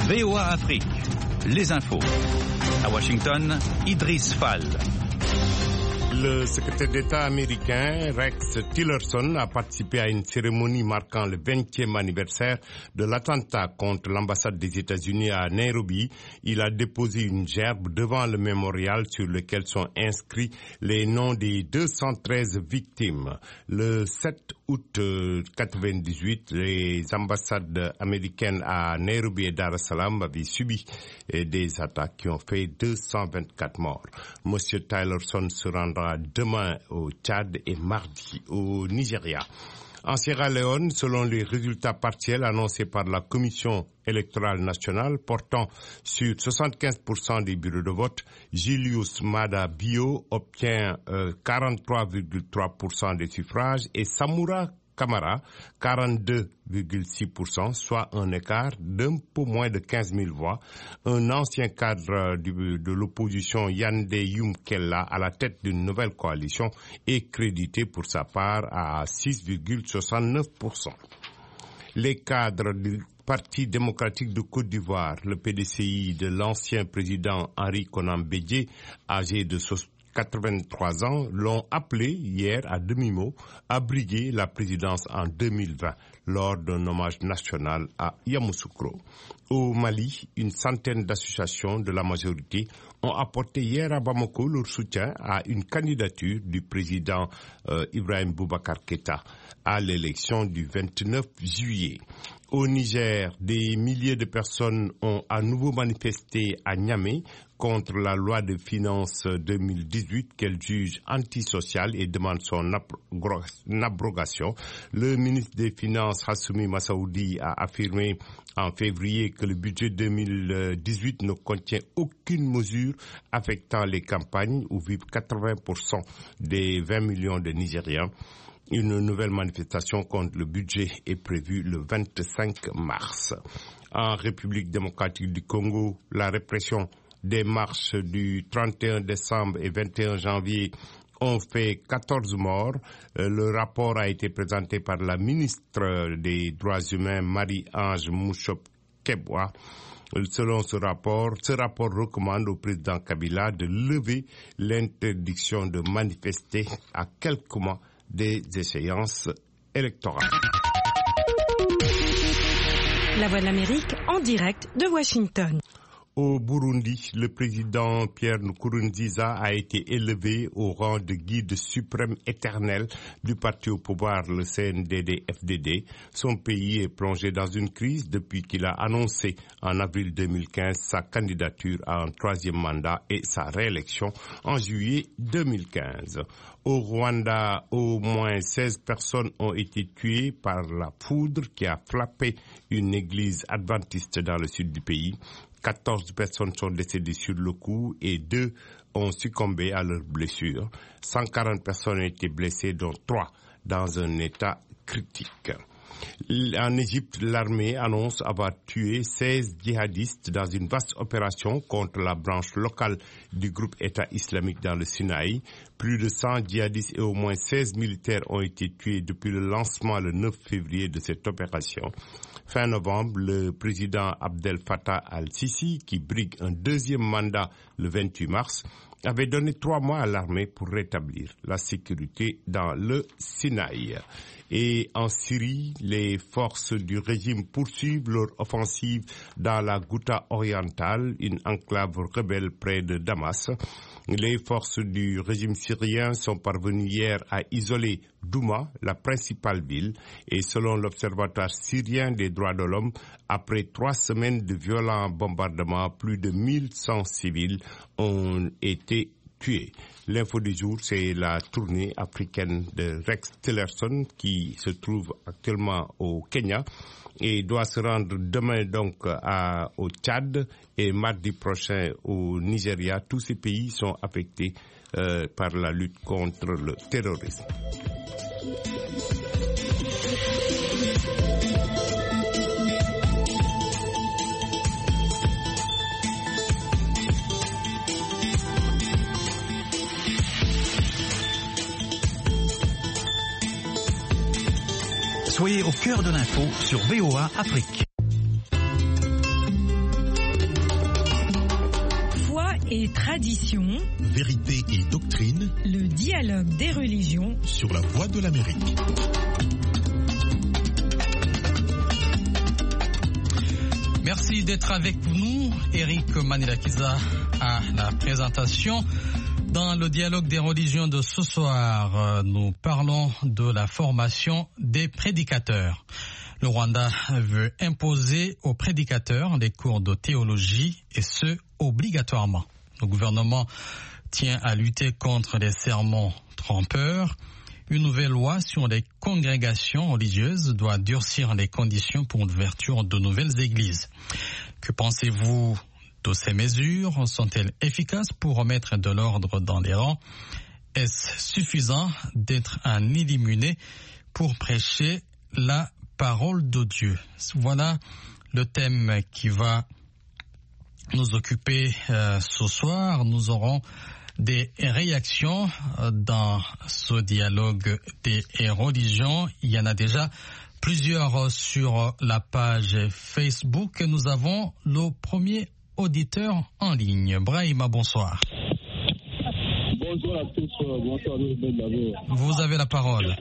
VOA Afrique, les infos. À Washington, Idriss Fall. Le secrétaire d'État américain Rex Tillerson a participé à une cérémonie marquant le 20e anniversaire de l'attentat contre l'ambassade des États-Unis à Nairobi. Il a déposé une gerbe devant le mémorial sur lequel sont inscrits les noms des 213 victimes. Le 7 août 1998, les ambassades américaines à Nairobi et Dar es Salaam avaient subi des attaques qui ont fait 224 morts. Monsieur Tillerson se rendra demain au Tchad et mardi au Nigeria. En Sierra Leone, selon les résultats partiels annoncés par la Commission électorale nationale portant sur 75% des bureaux de vote, Julius Maada Bio obtient 43,3% des suffrages et Samura Camara, 42,6%, soit un écart d'un peu moins de 15 000 voix. Un ancien cadre de l'opposition, Yande Yumkella, à la tête d'une nouvelle coalition, est crédité pour sa part à 6,69%. Les cadres du Parti démocratique de Côte d'Ivoire, le PDCI de l'ancien président Henri Konan Bédié, âgé de 83 ans, l'ont appelé hier à demi-mot à briguer la présidence en 2020 lors d'un hommage national à Yamoussoukro. Au Mali, une centaine d'associations de la majorité ont apporté hier à Bamako leur soutien à une candidature du président Ibrahim Boubacar Keïta à l'élection du 29 juillet. Au Niger, des milliers de personnes ont à nouveau manifesté à Niamey contre la loi de finances 2018 qu'elle juge antisociale et demande son abrogation. Le ministre des Finances, Hassoumi Massaoudi, a affirmé en février que le budget 2018 ne contient aucune mesure affectant les campagnes où vivent 80% des 20 millions de Nigériens. Une nouvelle manifestation contre le budget est prévue le 25 mars. En République démocratique du Congo, la répression des marches du 31 décembre et 21 janvier ont fait 14 morts. Le rapport a été présenté par la ministre des Droits humains, Marie-Ange Mouchop-Kebwa. Selon ce rapport recommande au président Kabila de lever l'interdiction de manifester à quelques mois des échéances électorales. La Voix de l'Amérique en direct de Washington. Au Burundi, le président Pierre Nkurunziza a été élevé au rang de guide suprême éternel du parti au pouvoir, le CNDD-FDD. Son pays est plongé dans une crise depuis qu'il a annoncé en avril 2015 sa candidature à un troisième mandat et sa réélection en juillet 2015. Au Rwanda, au moins 16 personnes ont été tuées par la foudre qui a frappé une église adventiste dans le sud du pays. 14 personnes sont décédées sur le coup et 2 ont succombé à leurs blessures. 140 personnes ont été blessées, dont 3 dans un état critique. En Égypte, l'armée annonce avoir tué 16 djihadistes dans une vaste opération contre la branche locale du groupe État islamique dans le Sinaï. Plus de 100 djihadistes et au moins 16 militaires ont été tués depuis le lancement le 9 février de cette opération. Fin novembre, le président Abdel Fattah al-Sisi, qui brigue un deuxième mandat le 28 mars, avait donné 3 mois à l'armée pour rétablir la sécurité dans le Sinaï. Et en Syrie, les forces du régime poursuivent leur offensive dans la Ghouta orientale, une enclave rebelle près de Damas. Les forces du régime syrien sont parvenues hier à isoler Douma, la principale ville, et selon l'Observatoire syrien des droits de l'homme, après 3 semaines de violents bombardements, plus de 1100 civils ont été tués. L'info du jour, c'est la tournée africaine de Rex Tillerson qui se trouve actuellement au Kenya et doit se rendre demain donc au Tchad et mardi prochain au Nigeria. Tous ces pays sont affectés par la lutte contre le terrorisme. Soyez au cœur de l'info sur VOA Afrique. et tradition, vérité et doctrine, le dialogue des religions sur la Voix de l'Amérique. Merci d'être avec nous. Eric Manilakiza à la présentation. Dans le dialogue des religions de ce soir, nous parlons de la formation des prédicateurs. Le Rwanda veut imposer aux prédicateurs des cours de théologie et ce, obligatoirement. Le gouvernement tient à lutter contre les sermons trompeurs. Une nouvelle loi sur les congrégations religieuses doit durcir les conditions pour l'ouverture de nouvelles églises. Que pensez-vous de ces mesures? Sont-elles efficaces pour remettre de l'ordre dans les rangs? Est-ce suffisant d'être un illuminé pour prêcher la parole de Dieu? Voilà le thème qui va nous occuper ce soir. Nous aurons des réactions dans ce dialogue des religions. Il y en a déjà plusieurs sur la page Facebook. Nous avons le premier auditeur en ligne. Brahima, bonsoir. Bonsoir à tous. Bonsoir. Vous avez la parole.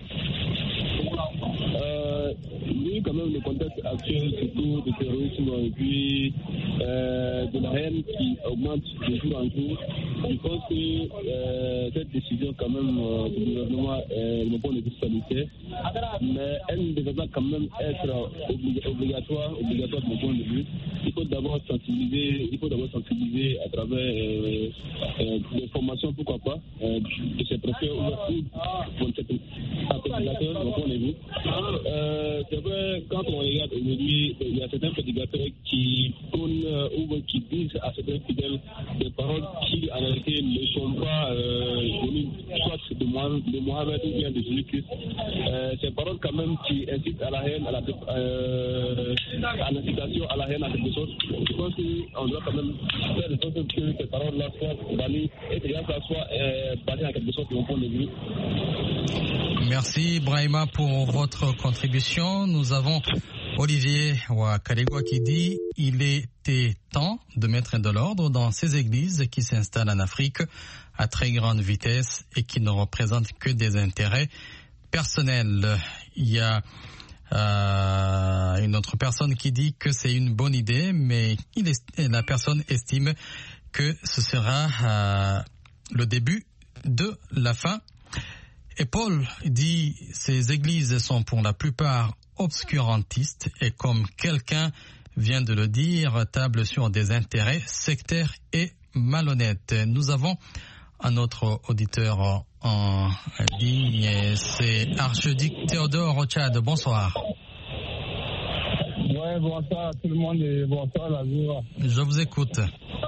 Oui, quand même, le contexte actuel, surtout du terrorisme et puis de la haine qui augmente de jour en jour, je pense que cette décision, quand même, du gouvernement est le point de vue sanitaire, mais elle ne devrait pas quand même être obligatoire de mon point de vue. Il faut d'abord sensibiliser à travers des formations, pourquoi pas, de ces préfets ou pour cette prédicateur, mon point de vue. C'est vrai, quand on regarde aujourd'hui, il y a certains prédicateurs qui prônent ou qui disent à certains fidèles des paroles qui, en réalité, ne sont pas venues soit de Mohamed ou bien de Jésus-Christ. Ces paroles, quand même, qui incitent à la haine, à l'incitation à la haine, à quelque chose. Je pense qu'on doit quand même faire de sorte que ces paroles-là soient bannies et que ça soit banni à quelque chose de mon point de vue. Merci Brahima pour votre contribution. Nous avons Olivier Wakalegwa qui dit « Il était temps de mettre de l'ordre dans ces églises qui s'installent en Afrique à très grande vitesse et qui ne représentent que des intérêts personnels. » Il y a une autre personne qui dit que c'est une bonne idée, mais la personne estime que ce sera le début de la fin. Et Paul dit « Ces églises sont pour la plupart obscurantistes et comme quelqu'un vient de le dire, tablent sur des intérêts sectaires et malhonnêtes. » Nous avons un autre auditeur en ligne, c'est Archduc Théodore Rochad. Bonsoir. Ouais, bonsoir à tout le monde et bonsoir la joie. Je vous écoute.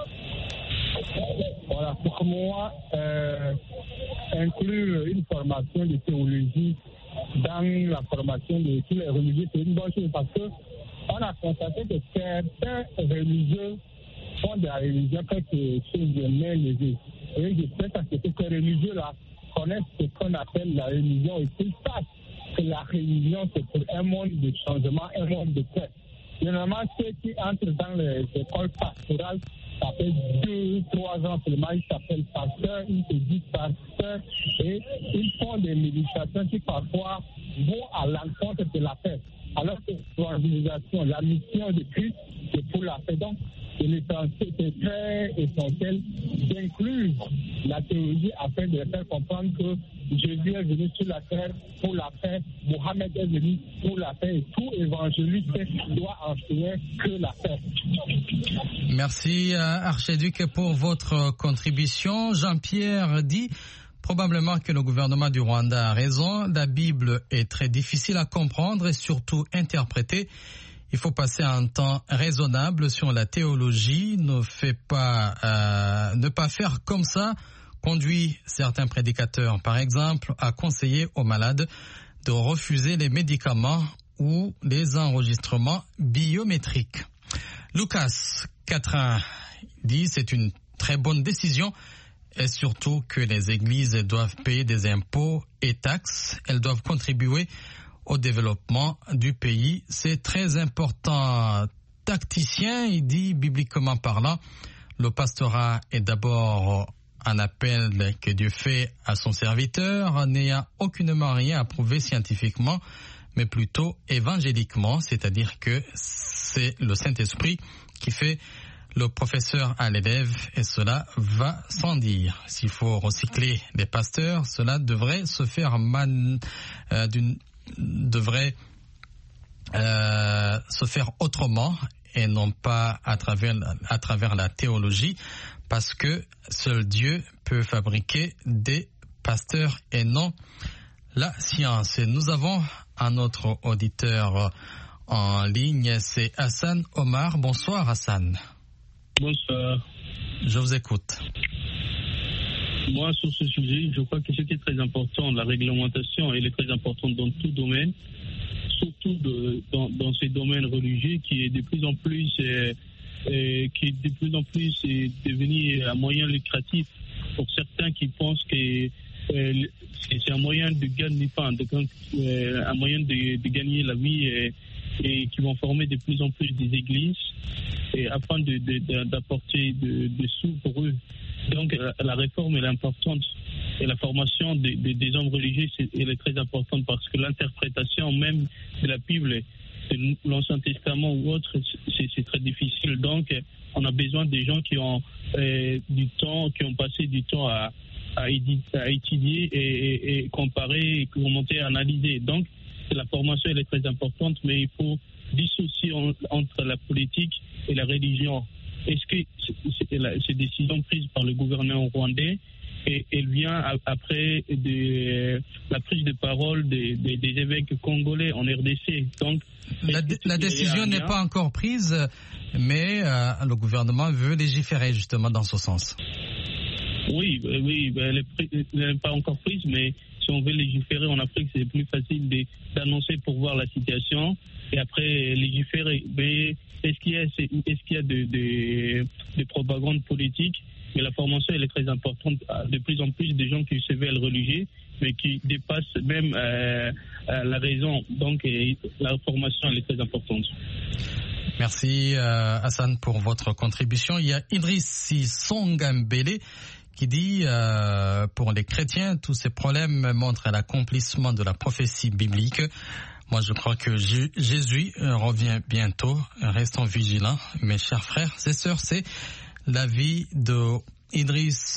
Voilà, pour moi, inclure une formation de théologie dans la formation de tous les religieux, c'est une bonne chose parce que on a constaté que certains religieux font de la religion quelque chose de main levée. Et j'espère que ces religieux-là connaissent ce qu'on appelle la religion et qu'ils sachent que la religion, c'est pour un monde de changement, un monde de paix. Généralement, ceux qui entrent dans les écoles pastorales, ça fait 2-3 ans seulement, ils s'appellent pasteurs, ils se disent pasteurs et ils font des méditations qui parfois vont à l'encontre de la paix. Alors que l'organisation, la mission de Christ, c'est pour la paix. Donc, c'est très essentiel d'inclure la théologie afin de faire comprendre que Jésus est venu sur la terre pour la paix, Mohamed est venu pour la paix et tout évangéliste doit enseigner que la paix. Merci Archiduc pour votre contribution. Jean-Pierre dit probablement que le gouvernement du Rwanda a raison. La Bible est très difficile à comprendre et surtout interpréter. Il faut passer un temps raisonnable sur la théologie. Ne pas faire comme ça conduit certains prédicateurs, par exemple, à conseiller aux malades de refuser les médicaments ou les enregistrements biométriques. Lucas Catrin dit c'est une très bonne décision et surtout que les églises doivent payer des impôts et taxes. Elles doivent contribuer au développement du pays. C'est très important. Tacticien, il dit, bibliquement parlant, Le pastorat est d'abord un appel que Dieu fait à son serviteur, n'ayant aucunement rien à prouver scientifiquement, mais plutôt évangéliquement, c'est-à-dire que c'est le Saint-Esprit qui fait le professeur à l'élève, et cela va sans dire. S'il faut recycler les pasteurs, cela devrait se faire se faire autrement et non pas à travers la théologie, parce que seul Dieu peut fabriquer des pasteurs et non la science. Et nous avons un autre auditeur en ligne, c'est Hassan Omar. Bonsoir Hassan. Bonsoir. Je vous écoute. Moi, sur ce sujet, je crois que ce qui est très important, la réglementation, elle est très importante dans tout domaine, surtout dans ces domaines religieux qui est de plus en plus devenu un moyen lucratif pour certains qui pensent que c'est un moyen de gagner, un moyen de gagner la vie et qui vont former de plus en plus des églises et afin d'apporter des sous pour eux. Donc la réforme elle est importante et la formation des hommes religieux elle est très importante parce que l'interprétation même de la Bible, de l'Ancien Testament ou autre, c'est très difficile. Donc on a besoin des gens qui ont du temps, qui ont passé du temps à étudier et comparer, et commenter, analyser. Donc la formation elle est très importante, mais il faut dissocier entre la politique et la religion. Est-ce que ces décisions prises par le gouvernement rwandais et elle vient après la prise de parole des évêques congolais en RDC? Donc la décision n'est pas encore prise, mais le gouvernement veut légiférer justement dans ce sens. Oui, elle n'est pas encore prise, mais si on veut légiférer en Afrique, c'est plus facile d'annoncer pour voir la situation et après légiférer. Mais est-ce qu'il y a des propagandes politiques? Mais la formation, elle est très importante. De plus en plus de gens qui se veulent religieux, mais qui dépassent même la raison. Donc, la formation, elle est très importante. Merci Hassan pour votre contribution. Il y a Idriss Songambele qui dit pour les chrétiens, tous ces problèmes montrent l'accomplissement de la prophétie biblique. Moi, je crois que Jésus revient bientôt. Restons vigilants, mes chers frères et sœurs. C'est l'avis de Idriss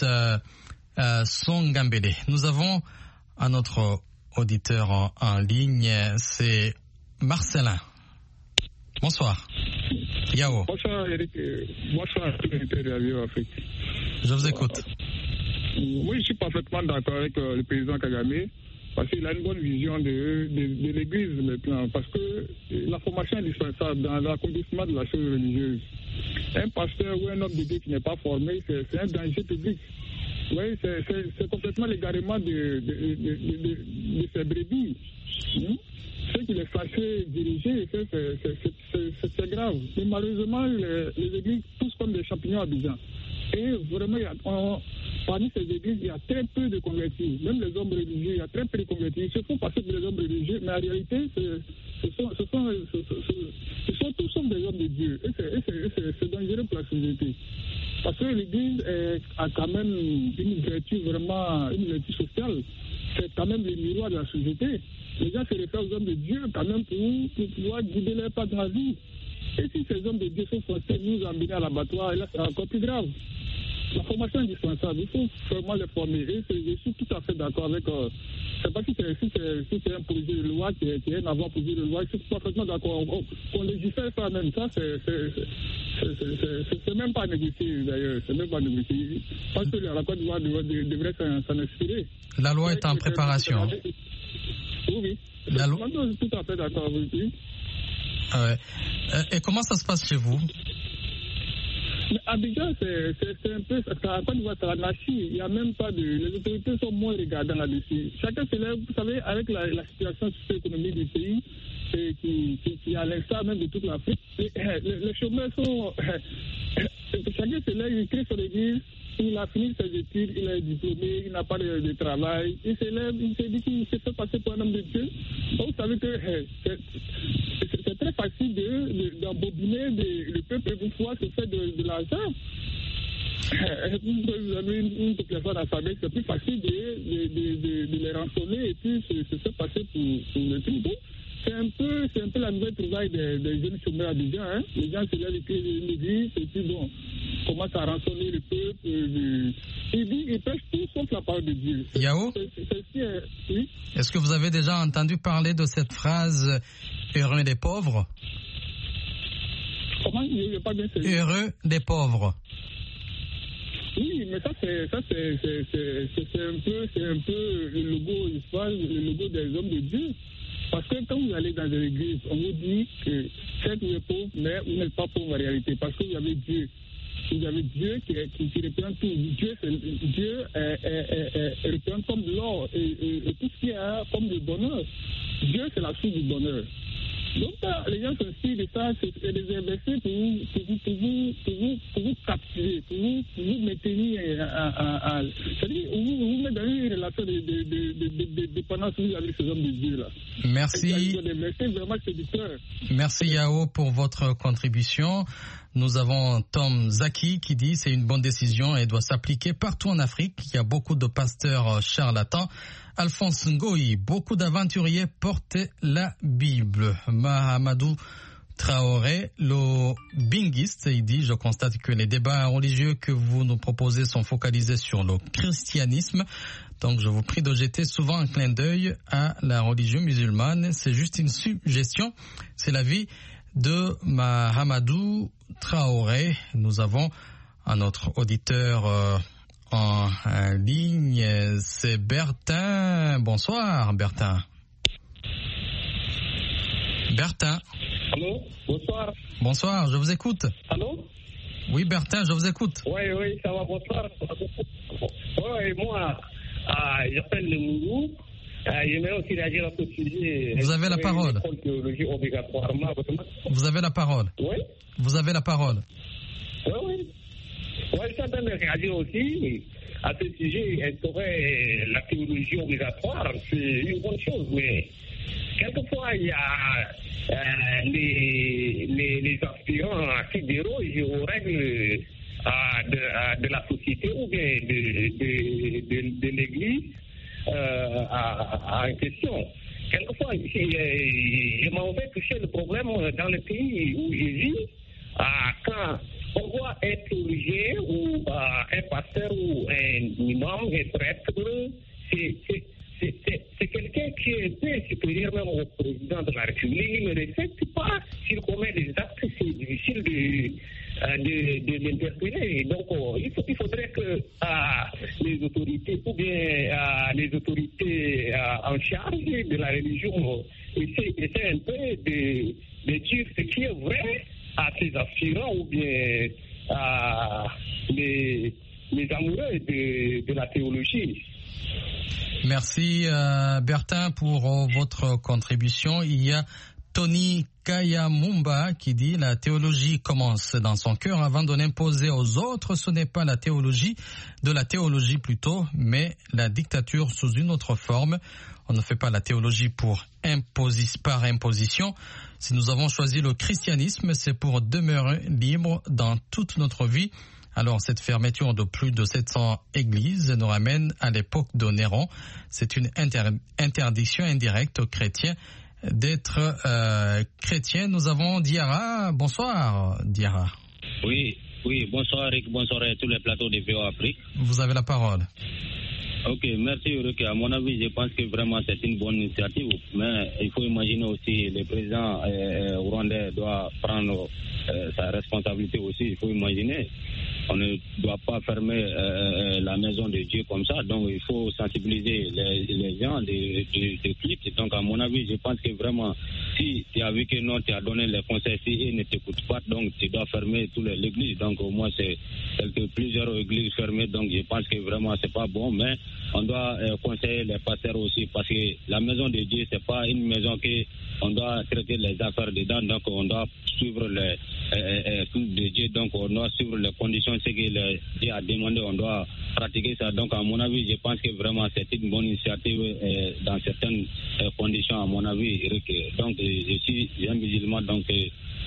Songambele. Nous avons un autre auditeur en ligne, c'est Marcelin. Bonsoir. Yao. Bonsoir Eric. Bonsoir à tous les interviewés Afrique. Je vous écoute. Oui, je suis parfaitement d'accord avec le président Kagame parce qu'il a une bonne vision de l'Église maintenant, parce que la formation est indispensable dans l'accomplissement de la chose religieuse. Un pasteur ou un homme de Dieu qui n'est pas formé, c'est un danger public. Oui, c'est complètement l'égarement de ces brebis. Ceux qui les fâchent diriger, c'est grave. Mais malheureusement, les églises poussent comme des champignons à Abidjan. Et vraiment, parmi ces églises, il y a très peu de convertis. Même les hommes religieux, il y a très peu de convertis. Ils se font passer pour les hommes religieux, mais en réalité, ce sont tous des hommes de Dieu. Et c'est dangereux pour la société. Parce que l'église a quand même une vertu sociale. C'est quand même le miroir de la société. Les gens se réfèrent aux hommes de Dieu quand même pour pouvoir guider leur pas dans la vie. Et si ces hommes de Dieu sont forcés de nous emmener à l'abattoir, et là c'est encore plus grave. La formation est indispensable, il faut vraiment les former. Et je suis tout à fait d'accord avec. Je ne sais pas si c'est un projet de loi qui est un avant-projet de loi, je suis parfaitement d'accord. On légifère ça même, ça c'est même pas négocié d'ailleurs, c'est même pas négocié. Parce que la Côte d'Ivoire devrait s'en inspirer. La loi est en préparation. Oui. La loi. Je suis tout à fait d'accord avec vous. Et comment ça se passe chez vous? Abidjan, c'est un peu, à Côte d'Ivoire, c'est l'anarchie. Il n'y a même pas les autorités sont moins regardant là-dessus. Chacun se lève, vous savez, avec la situation socio-économique du pays, qui est à l'instar même de toute l'Afrique, les chômeurs sont. Chacun se lève, il crée son église, il a fini ses études, il est diplômé, il n'a pas de travail, il se lève, il se dit qu'il se fait passer pour un homme de Dieu. Donc, vous savez que c'est très facile d'embobiner le peuple pour pouvoir se faire de l'argent. Vous avez une population analphabète, c'est plus facile de les rançonner et puis se passer pour le truc. Donc, c'est un peu la nouvelle trouvaille des jeunes chômeurs abidjan. Hein. Les gens se lèvent une église et puis bon, commencent à rançonner le peuple. Ils prêchent tout sauf la parole de Dieu. Yao, oui? Est-ce que vous avez déjà entendu parler de cette phrase « heureux des pauvres » ? Comment? Il n'y a pas bien saisi. Heureux des pauvres. Oui, mais ça c'est un peu le logo des hommes de Dieu. Parce que quand vous allez dans une église, on vous dit que certes vous êtes pauvre, mais vous n'êtes pas pauvre en réalité, parce que vous avez Dieu. Vous avez Dieu qui représente tout. Dieu représente comme l'or et tout ce qu'il y a comme le bonheur. Dieu, c'est la source du bonheur. Donc, les gens s'inspirent de ça, c'est des versets pour vous captiver, pour vous maintenir c'est-à-dire, vous mettre dans une relation de dépendance avec ces hommes de Dieu là. Merci. Des versets vraiment séducteurs. Merci Yao pour votre contribution. Nous avons Tom Zaki qui dit c'est une bonne décision et doit s'appliquer partout en Afrique. Il y a beaucoup de pasteurs charlatans. Alphonse Ngoï, beaucoup d'aventuriers portent la Bible. Mahamadou Traoré, le binguiste, il dit, je constate que les débats religieux que vous nous proposez sont focalisés sur le christianisme. Donc je vous prie de jeter souvent un clin d'œil à la religion musulmane. C'est juste une suggestion. C'est l'avis de Mahamadou Traoré. Nous avons un autre auditeur en ligne, c'est Bertin. Bonsoir Bertin. Bertin. Allô, bonsoir. Bonsoir, je vous écoute. Allô? Oui Bertin, je vous écoute. Oui, ça va, bonsoir. Oui, moi, j'appelle le Mourou. J'aimerais aussi réagir à ce sujet. Vous avez la parole. Vous avez la parole. Oui. Vous avez la parole. Oui. Oui, je suis en train de réagir aussi à ce sujet. Instaurer la théologie obligatoire, c'est une bonne chose, mais quelquefois, il y a les aspirants fédéraux aux règles de la société ou bien de l'Église en question. Quelquefois, je m'en vais toucher le problème dans le pays où je vis, quand on voit un théologien ou un pasteur ou un imam, un prêtre, c'est quelqu'un qui est un peu supérieur même au président de la République. Il ne respecte pas, s'il commet des actes, c'est difficile de l'interpeller. Donc, il faudrait que les autorités, ou bien les autorités en charge de la religion, essaient un peu de dire ce qui est vrai à ces aspirants ou bien les amoureux de la théologie. Merci Bertin pour votre contribution. Il y a Tony Kayamumba qui dit la théologie commence dans son cœur avant de l'imposer aux autres. Ce n'est pas la théologie plutôt, mais la dictature sous une autre forme. On ne fait pas la théologie par imposition. Si nous avons choisi le christianisme, c'est pour demeurer libre dans toute notre vie. Alors, cette fermeture de plus de 700 églises nous ramène à l'époque de Néron. C'est une interdiction indirecte aux chrétiens d'être chrétiens. Nous avons Diarra. Bonsoir, Diarra. Oui, bonsoir Eric, bonsoir à tous les plateaux de VOA Afrique. Vous avez la parole. Ok, merci Eric. À mon avis, je pense que vraiment c'est une bonne initiative, mais il faut imaginer aussi le président rwandais doit prendre sa responsabilité aussi. Il faut imaginer, on ne doit pas fermer la maison de Dieu comme ça, donc il faut sensibiliser les gens de clips. Donc à mon avis, je pense que vraiment, si tu as vu que non, tu as donné les conseils, si ils ne t'écoutent pas, donc tu dois fermer toutes les églises. Donc au moins c'est plusieurs églises fermées, donc je pense que vraiment c'est pas bon, mais on doit conseiller les pasteurs aussi, parce que la maison de Dieu, c'est pas une maison qu'on doit traiter les affaires dedans, donc on doit suivre les trucs de Dieu, donc on doit suivre les conditions, ce que Dieu a demandé, on doit pratiquer ça. Donc à mon avis, je pense que vraiment c'est une bonne initiative dans certaines conditions, à mon avis, Eric. Donc je suis un musulman, donc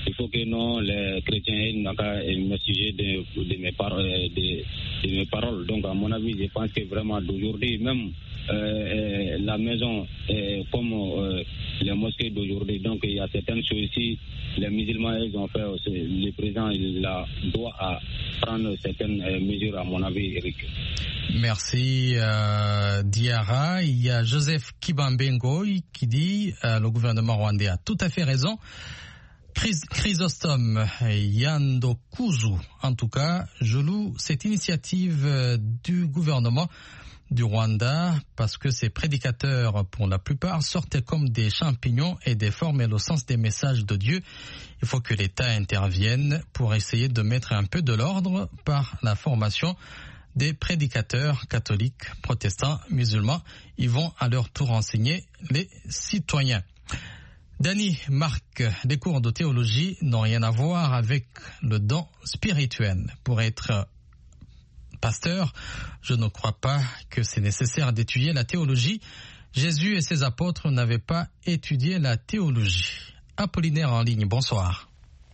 il faut que non, les chrétiens n'ont qu'à me sujet de mes paroles. Donc, à mon avis, je pense que vraiment d'aujourd'hui, même la maison, comme les mosquées d'aujourd'hui, donc il y a certaines choses ici, les musulmans, ils ont fait, le président, il doit prendre certaines mesures, à mon avis, Eric. Merci Diarra. Il y a Joseph Kibambengoy qui dit le gouvernement rwandais a tout à fait raison. Chrysostome Yandokuzu, en tout cas, je loue cette initiative du gouvernement du Rwanda parce que ces prédicateurs, pour la plupart, sortent comme des champignons et déforment le sens des messages de Dieu. Il faut que l'État intervienne pour essayer de mettre un peu de l'ordre par la formation des prédicateurs catholiques, protestants, musulmans. Ils vont à leur tour enseigner les citoyens. Dany marque des cours de théologie n'ont rien à voir avec le don spirituel. Pour être pasteur, je ne crois pas que c'est nécessaire d'étudier la théologie. Jésus et ses apôtres n'avaient pas étudié la théologie. Apollinaire en ligne, bonsoir.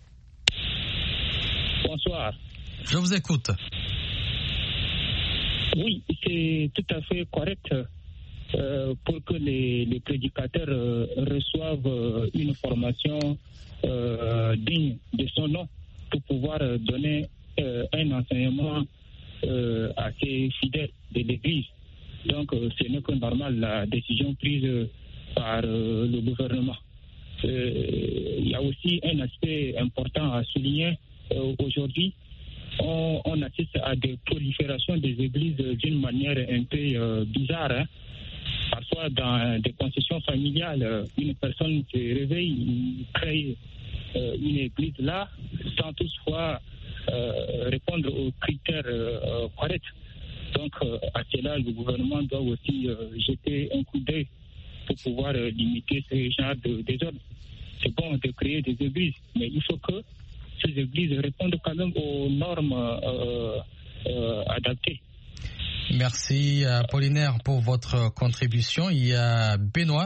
Bonsoir. Je vous écoute. Oui, c'est tout à fait correct pour que les prédicateurs reçoivent une formation digne de son nom pour pouvoir donner un enseignement assez fidèle de l'Église. Donc, ce n'est que normal la décision prise par le gouvernement. Il y a aussi un aspect important à souligner aujourd'hui. On assiste à des proliférations des églises d'une manière un peu bizarre. Hein. Parfois, dans des concessions familiales, une personne se réveille, crée une église là, sans toutefois répondre aux critères corrects. Donc, à cela, le gouvernement doit aussi jeter un coup d'œil pour pouvoir limiter ce genre de désordre. C'est bon de créer des églises, mais il faut que ces églises répondent quand même aux normes adaptées. Merci Apollinaire pour votre contribution. Il y a Benoît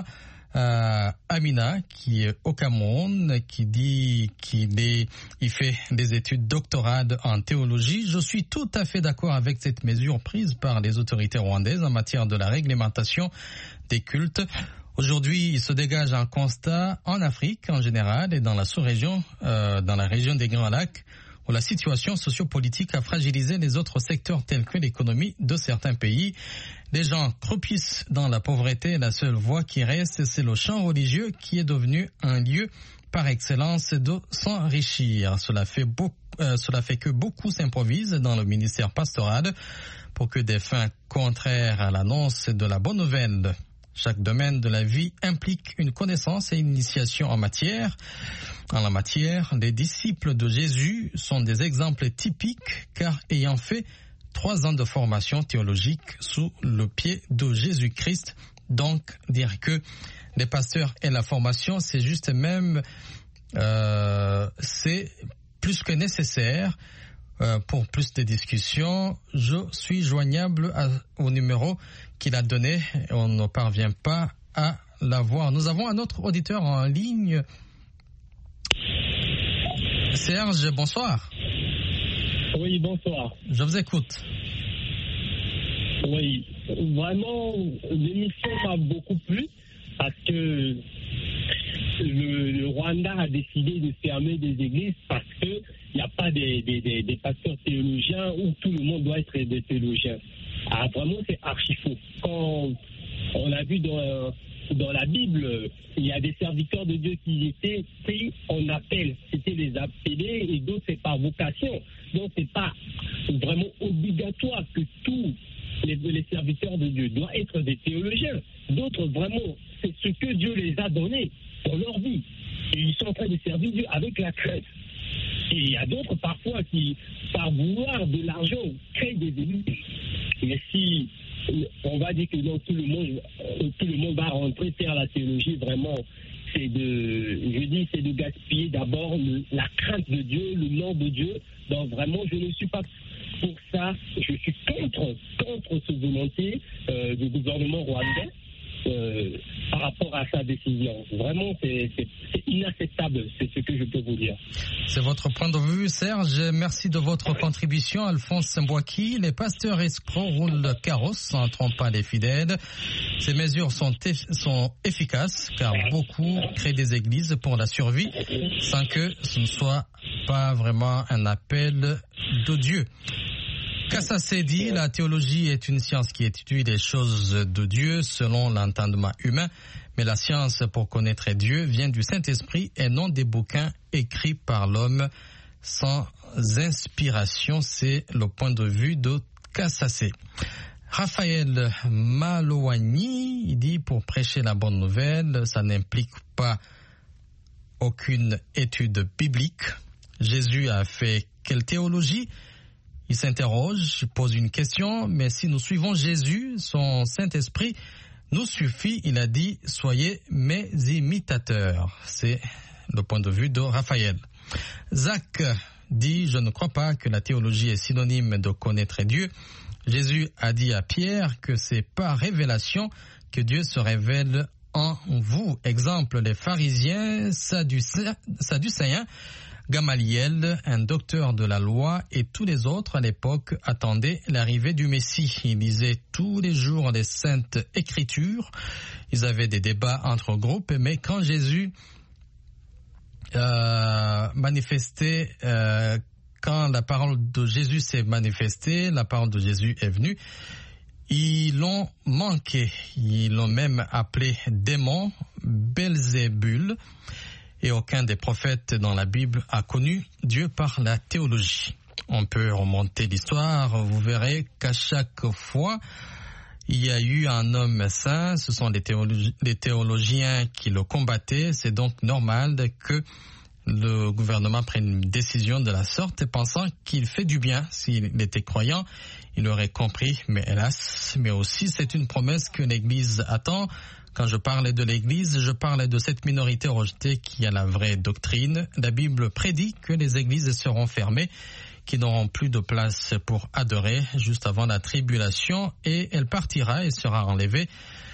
Amina qui est au Cameroun, qui dit qu'il fait des études doctorales en théologie. Je suis tout à fait d'accord avec cette mesure prise par les autorités rwandaises en matière de la réglementation des cultes. Aujourd'hui, il se dégage un constat en Afrique en général et dans la sous-région, dans la région des Grands Lacs, où la situation sociopolitique a fragilisé les autres secteurs tels que l'économie de certains pays. Les gens croupissent dans la pauvreté et la seule voie qui reste, c'est le champ religieux qui est devenu un lieu par excellence de s'enrichir. Cela fait que beaucoup s'improvisent dans le ministère pastoral pour que des fins contraires à l'annonce de la bonne nouvelle. Chaque domaine de la vie implique une connaissance et une initiation en la matière, les disciples de Jésus sont des exemples typiques car ayant fait 3 ans de formation théologique sous le pied de Jésus-Christ, donc dire que les pasteurs et la formation, c'est juste même, c'est plus que nécessaire. Pour plus de discussions, je suis joignable au numéro qu'il a donné. On ne parvient pas à l'avoir. Nous avons un autre auditeur en ligne. Serge, bonsoir. Oui, bonsoir. Je vous écoute. Oui, vraiment, l'émission m'a beaucoup plu parce que le Rwanda a décidé de fermer des églises parce que il n'y a pas des pasteurs théologiens où tout le monde doit être des théologiens. Ah, vraiment, c'est archi faux. Quand on a vu dans la Bible, il y a des serviteurs de Dieu qui étaient pris en appel. C'était les appelés et d'autres, c'est par vocation. Donc, c'est pas vraiment obligatoire que tous les serviteurs de Dieu doivent être des théologiens. D'autres, vraiment, c'est ce que Dieu les a donnés dans leur vie. Et ils sont en train de servir Dieu avec la crainte. Et il y a d'autres parfois qui, par vouloir de l'argent, créent des églises. Mais si on va dire que non, tout le monde va rentrer faire la théologie, vraiment, c'est de gaspiller d'abord la crainte de Dieu, le nom de Dieu. Donc vraiment, je ne suis pas pour ça. Je suis contre cette volonté du gouvernement rwandais. par rapport à sa décision. Vraiment, c'est inacceptable, c'est ce que je peux vous dire. C'est votre point de vue, Serge. Merci de votre contribution, Alphonse Mbouaki. Les pasteurs escrocs roulent carrosse en trompant les fidèles. Ces mesures sont efficaces car beaucoup créent des églises pour la survie sans que ce ne soit pas vraiment un appel de Dieu. Kassassé dit, la théologie est une science qui étudie les choses de Dieu selon l'entendement humain, mais la science pour connaître Dieu vient du Saint-Esprit et non des bouquins écrits par l'homme sans inspiration. C'est le point de vue de Kassassé. Raphaël Malouani, il dit, pour prêcher la bonne nouvelle, ça n'implique pas aucune étude biblique. Jésus a fait quelle théologie ? Il s'interroge, pose une question, mais si nous suivons Jésus, son Saint-Esprit nous suffit. Il a dit, soyez mes imitateurs. C'est le point de vue de Raphaël. Zach dit, je ne crois pas que la théologie est synonyme de connaître Dieu. Jésus a dit à Pierre que c'est par révélation que Dieu se révèle en vous. Exemple, les pharisiens, sadducéens, Gamaliel, un docteur de la loi, et tous les autres à l'époque attendaient l'arrivée du Messie. Ils lisaient tous les jours les saintes écritures. Ils avaient des débats entre groupes, mais quand Jésus manifestait, quand la parole de Jésus s'est manifestée, la parole de Jésus est venue, ils l'ont manqué. Ils l'ont même appelé démon, Belzébul. Et aucun des prophètes dans la Bible a connu Dieu par la théologie. On peut remonter l'histoire, vous verrez qu'à chaque fois, il y a eu un homme saint, ce sont les théologiens qui le combattaient, c'est donc normal que le gouvernement prenne une décision de la sorte, pensant qu'il fait du bien. S'il était croyant, il aurait compris, mais hélas, mais aussi c'est une promesse que l'Église attend. Quand je parlais de l'Église, je parlais de cette minorité rejetée qui a la vraie doctrine. La Bible prédit que les églises seront fermées, qui n'auront plus de place pour adorer juste avant la tribulation, et elle partira et sera enlevée.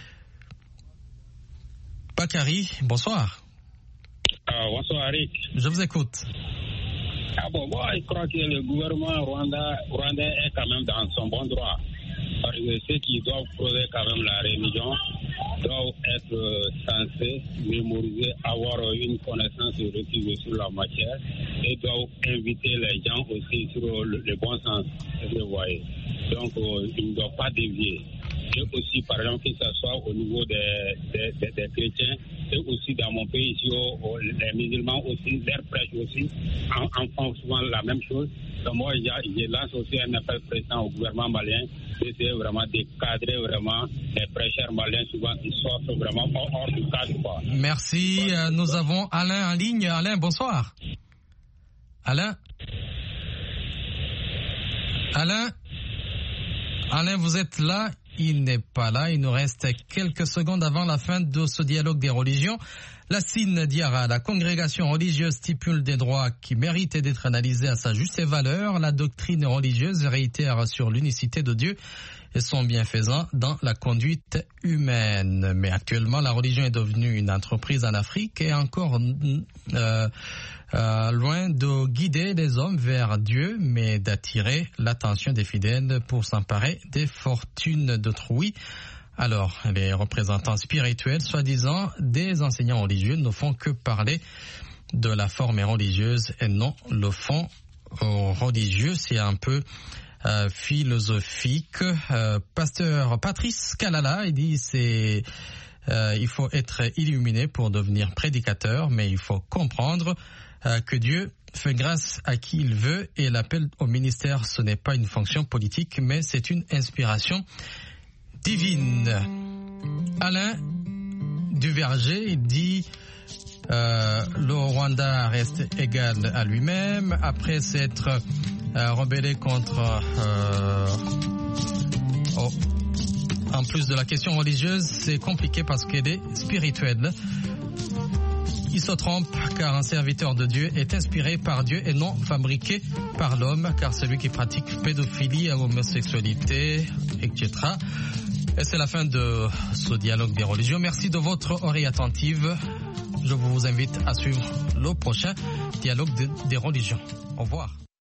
Bakary, bonsoir. Bonsoir Eric. Je vous écoute. Moi, je crois que le gouvernement rwandais est quand même dans son bon droit. Parce que ceux qui doivent poser quand même la religion doivent être censés mémoriser, avoir une connaissance requise sur la matière et doivent inviter les gens aussi sur le bon sens, vous voyez. Donc, ils ne doivent pas dévier. Et aussi, par exemple, que ce soit au niveau des chrétiens, et aussi dans mon pays ici, les musulmans aussi, leurs prêches aussi, en font souvent la même chose. Donc moi, je lance aussi un appel président au gouvernement malien d'essayer vraiment de cadrer vraiment les prêcheurs maliens, souvent ils sortent vraiment hors du cadre. Quoi. Merci. Nous avons Alain en ligne. Alain, bonsoir. Alain, vous êtes là? Il n'est pas là. Il nous reste quelques secondes avant la fin de ce dialogue des religions. Lassine Diarra, la congrégation religieuse stipule des droits qui méritent d'être analysés à sa juste valeur. La doctrine religieuse réitère sur l'unicité de Dieu et son bienfaisant dans la conduite humaine. Mais actuellement, la religion est devenue une entreprise en Afrique et encore loin de guider les hommes vers Dieu, mais d'attirer l'attention des fidèles pour s'emparer des fortunes d'autrui. Alors, les représentants spirituels, soi-disant des enseignants religieux, ne font que parler de la forme religieuse et non le fond religieux. C'est un peu philosophique. Pasteur Patrice Kalala, il dit il faut être illuminé pour devenir prédicateur, mais il faut comprendre que Dieu fait grâce à qui il veut et l'appel au ministère, ce n'est pas une fonction politique, mais c'est une inspiration divine. Alain Duverger, il dit le Rwanda reste égal à lui-même après s'être rebellé contre en plus de la question religieuse, c'est compliqué parce qu'elle est spirituelle. Il se trompe car un serviteur de Dieu est inspiré par Dieu et non fabriqué par l'homme, car celui qui pratique pédophilie, homosexualité, etc. Et c'est la fin de ce dialogue des religions. Merci de votre oreille attentive. Je vous invite à suivre le prochain dialogue des religions. Au revoir.